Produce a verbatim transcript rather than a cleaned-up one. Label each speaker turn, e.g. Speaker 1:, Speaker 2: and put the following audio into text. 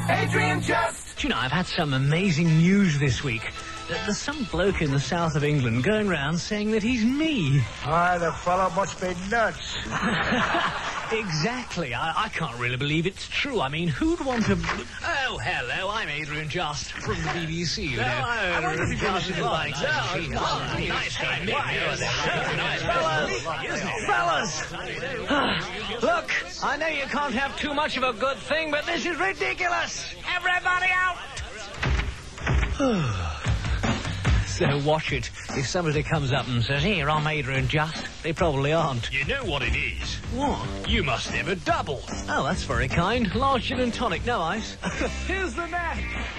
Speaker 1: Adrian Just.
Speaker 2: Do you know, I've had some amazing news this week. There's some bloke in the south of England going round saying that he's me.
Speaker 3: Why, the fellow must be nuts.
Speaker 2: Exactly. I, I can't really believe it's true. I mean, who'd want to... Oh, hello, I'm Adrian Just from the B B C, you know. I wonder if you've got like... Nice guy, Fellas! Fellas! Look, I know you can't have too much of a good thing, but this is ridiculous! Everybody out! So watch it. If somebody comes up and says, here, I'm Adrian Just, they probably aren't.
Speaker 4: You know what it is?
Speaker 2: What?
Speaker 4: You must have a double.
Speaker 2: Oh, that's very kind. Large gin and tonic, no ice. Here's the net.